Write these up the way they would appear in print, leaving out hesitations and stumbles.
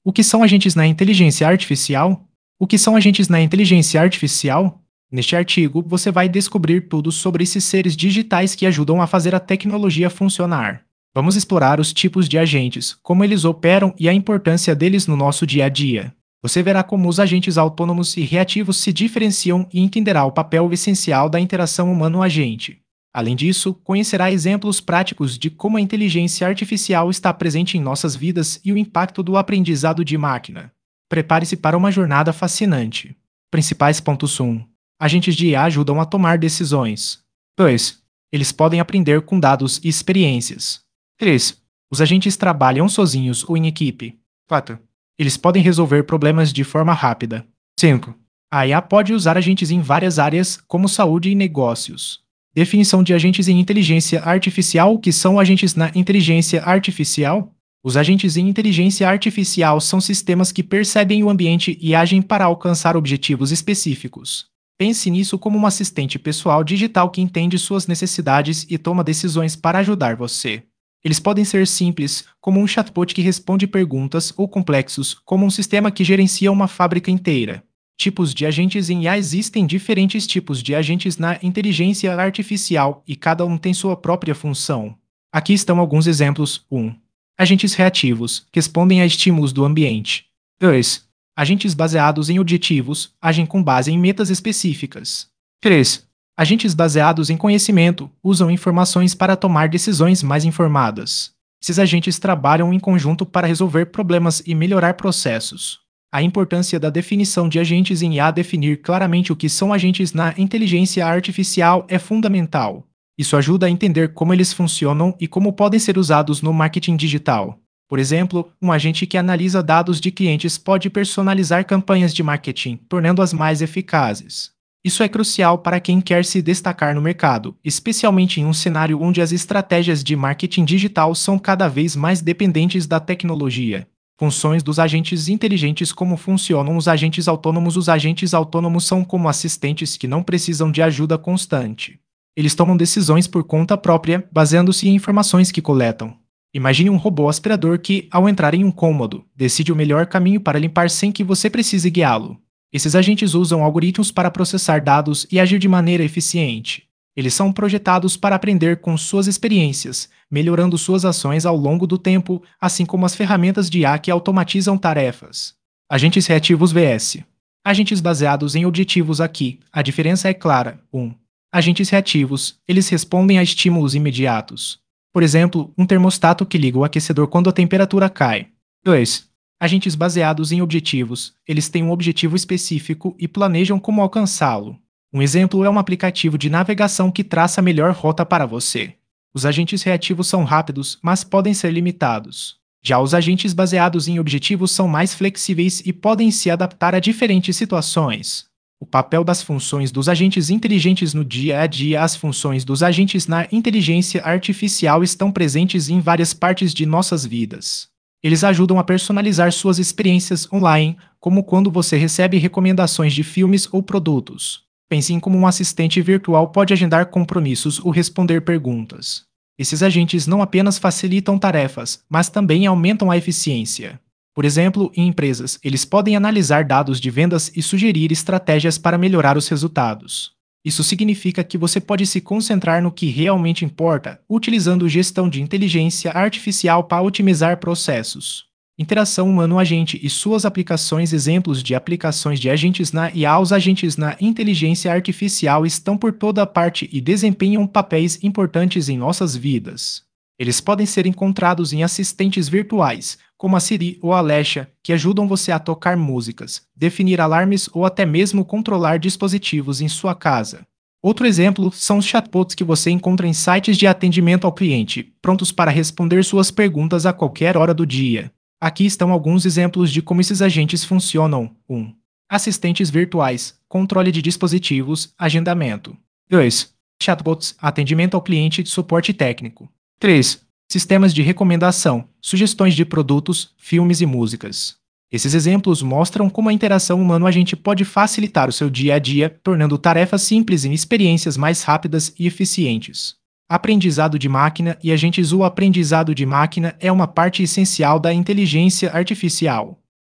O que são agentes na inteligência artificial? O que são agentes na inteligência artificial? Neste artigo, você vai descobrir tudo sobre esses seres digitais que ajudam a fazer a tecnologia funcionar. Vamos explorar os tipos de agentes, como eles operam e a importância deles no nosso dia a dia. Você verá como os agentes autônomos e reativos se diferenciam e entenderá o papel essencial da interação humano-agente. Além disso, conhecerá exemplos práticos de como a inteligência artificial está presente em nossas vidas e o impacto do aprendizado de máquina. Prepare-se para uma jornada fascinante. Principais pontos 1. Agentes de IA ajudam a tomar decisões. 2. Eles podem aprender com dados e experiências. 3. Os agentes trabalham sozinhos ou em equipe. 4. Eles podem resolver problemas de forma rápida. 5. A IA pode usar agentes em várias áreas, como saúde e negócios. Definição de agentes em inteligência artificial. O que são agentes na inteligência artificial? Os agentes em inteligência artificial são sistemas que percebem o ambiente e agem para alcançar objetivos específicos. Pense nisso como um assistente pessoal digital que entende suas necessidades e toma decisões para ajudar você. Eles podem ser simples, como um chatbot que responde perguntas, ou complexos, como um sistema que gerencia uma fábrica inteira. Tipos de agentes em IA. Existem diferentes tipos de agentes na inteligência artificial e cada um tem sua própria função. Aqui estão alguns exemplos. 1. Agentes reativos, respondem a estímulos do ambiente. 2. Agentes baseados em objetivos, agem com base em metas específicas. 3. Agentes baseados em conhecimento, usam informações para tomar decisões mais informadas. Esses agentes trabalham em conjunto para resolver problemas e melhorar processos. A importância da definição de agentes em IA. Definir claramente o que são agentes na inteligência artificial é fundamental. Isso ajuda a entender como eles funcionam e como podem ser usados no marketing digital. Por exemplo, um agente que analisa dados de clientes pode personalizar campanhas de marketing, tornando-as mais eficazes. Isso é crucial para quem quer se destacar no mercado, especialmente em um cenário onde as estratégias de marketing digital são cada vez mais dependentes da tecnologia. Funções dos agentes inteligentes. Como funcionam os agentes autônomos? Os agentes autônomos são como assistentes que não precisam de ajuda constante. Eles tomam decisões por conta própria, baseando-se em informações que coletam. Imagine um robô aspirador que, ao entrar em um cômodo, decide o melhor caminho para limpar sem que você precise guiá-lo. Esses agentes usam algoritmos para processar dados e agir de maneira eficiente. Eles são projetados para aprender com suas experiências, melhorando suas ações ao longo do tempo, assim como as ferramentas de IA que automatizam tarefas. Agentes reativos vs. Agentes baseados em objetivos. Aqui, a diferença é clara. 1. Agentes reativos, eles respondem a estímulos imediatos. Por exemplo, um termostato que liga o aquecedor quando a temperatura cai. 2. Agentes baseados em objetivos, eles têm um objetivo específico e planejam como alcançá-lo. Um exemplo é um aplicativo de navegação que traça a melhor rota para você. Os agentes reativos são rápidos, mas podem ser limitados. Já os agentes baseados em objetivos são mais flexíveis e podem se adaptar a diferentes situações. O papel das funções dos agentes inteligentes no dia a dia. As funções dos agentes na inteligência artificial estão presentes em várias partes de nossas vidas. Eles ajudam a personalizar suas experiências online, como quando você recebe recomendações de filmes ou produtos. Pense em como um assistente virtual pode agendar compromissos ou responder perguntas. Esses agentes não apenas facilitam tarefas, mas também aumentam a eficiência. Por exemplo, em empresas, eles podem analisar dados de vendas e sugerir estratégias para melhorar os resultados. Isso significa que você pode se concentrar no que realmente importa, utilizando gestão de inteligência artificial para otimizar processos. Interação humano-agente e suas aplicações. Exemplos de aplicações de agentes na IA. Os agentes na inteligência artificial estão por toda parte e desempenham papéis importantes em nossas vidas. Eles podem ser encontrados em assistentes virtuais, como a Siri ou a Alexa, que ajudam você a tocar músicas, definir alarmes ou até mesmo controlar dispositivos em sua casa. Outro exemplo são os chatbots que você encontra em sites de atendimento ao cliente, prontos para responder suas perguntas a qualquer hora do dia. Aqui estão alguns exemplos de como esses agentes funcionam. 1. Assistentes virtuais, controle de dispositivos, agendamento. 2. Chatbots, atendimento ao cliente e suporte técnico. 3. Sistemas de recomendação, sugestões de produtos, filmes e músicas. Esses exemplos mostram como a interação humano-agente pode facilitar o seu dia a dia, tornando tarefas simples em experiências mais rápidas e eficientes. Aprendizado de máquina e agentes. O aprendizado de máquina é uma parte essencial da inteligência artificial.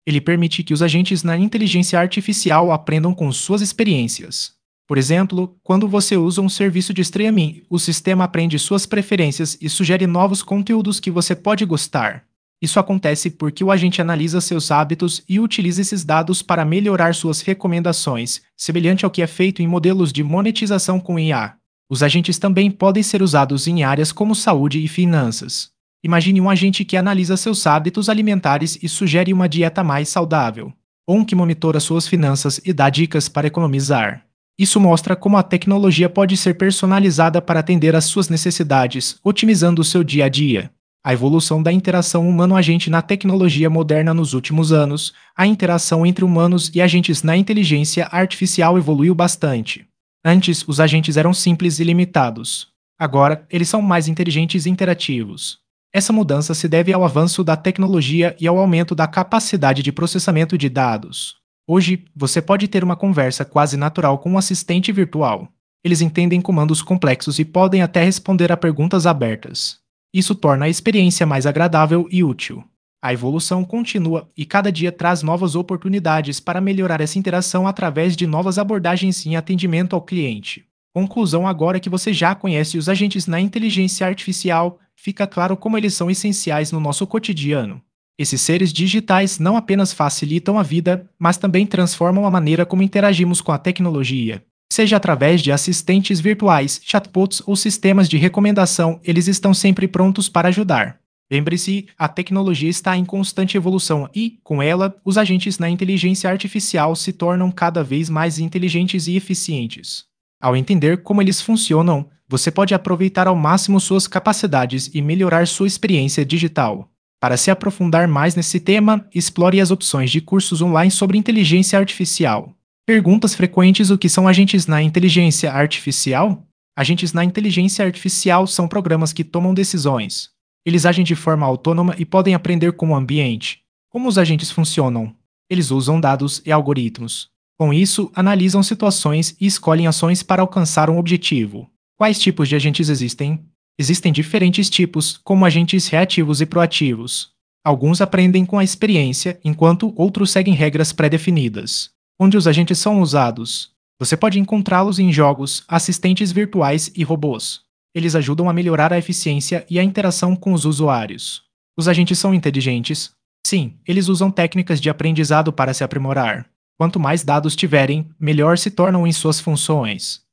Ele permite que os agentes na inteligência artificial aprendam com suas experiências. Por exemplo, quando você usa um serviço de streaming, o sistema aprende suas preferências e sugere novos conteúdos que você pode gostar. Isso acontece porque o agente analisa seus hábitos e utiliza esses dados para melhorar suas recomendações, semelhante ao que é feito em modelos de monetização com IA. Os agentes também podem ser usados em áreas como saúde e finanças. Imagine um agente que analisa seus hábitos alimentares e sugere uma dieta mais saudável, ou um que monitora suas finanças e dá dicas para economizar. Isso mostra como a tecnologia pode ser personalizada para atender às suas necessidades, otimizando o seu dia a dia. A evolução da interação humano-agente na tecnologia moderna nos últimos anos, a interação entre humanos e agentes na inteligência artificial evoluiu bastante. Antes, os agentes eram simples e limitados. Agora, eles são mais inteligentes e interativos. Essa mudança se deve ao avanço da tecnologia e ao aumento da capacidade de processamento de dados. Hoje, você pode ter uma conversa quase natural com um assistente virtual. Eles entendem comandos complexos e podem até responder a perguntas abertas. Isso torna a experiência mais agradável e útil. A evolução continua e cada dia traz novas oportunidades para melhorar essa interação através de novas abordagens em atendimento ao cliente. Conclusão: agora que você já conhece os agentes na inteligência artificial, fica claro como eles são essenciais no nosso cotidiano. Esses seres digitais não apenas facilitam a vida, mas também transformam a maneira como interagimos com a tecnologia. Seja através de assistentes virtuais, chatbots ou sistemas de recomendação, eles estão sempre prontos para ajudar. Lembre-se, a tecnologia está em constante evolução e, com ela, os agentes na inteligência artificial se tornam cada vez mais inteligentes e eficientes. Ao entender como eles funcionam, você pode aproveitar ao máximo suas capacidades e melhorar sua experiência digital. Para se aprofundar mais nesse tema, explore as opções de cursos online sobre inteligência artificial. Perguntas frequentes: o que são agentes na inteligência artificial? Agentes na inteligência artificial são programas que tomam decisões. Eles agem de forma autônoma e podem aprender com o ambiente. Como os agentes funcionam? Eles usam dados e algoritmos. Com isso, analisam situações e escolhem ações para alcançar um objetivo. Quais tipos de agentes existem? Existem diferentes tipos, como agentes reativos e proativos. Alguns aprendem com a experiência, enquanto outros seguem regras pré-definidas. Onde os agentes são usados? Você pode encontrá-los em jogos, assistentes virtuais e robôs. Eles ajudam a melhorar a eficiência e a interação com os usuários. Os agentes são inteligentes? Sim, eles usam técnicas de aprendizado para se aprimorar. Quanto mais dados tiverem, melhor se tornam em suas funções.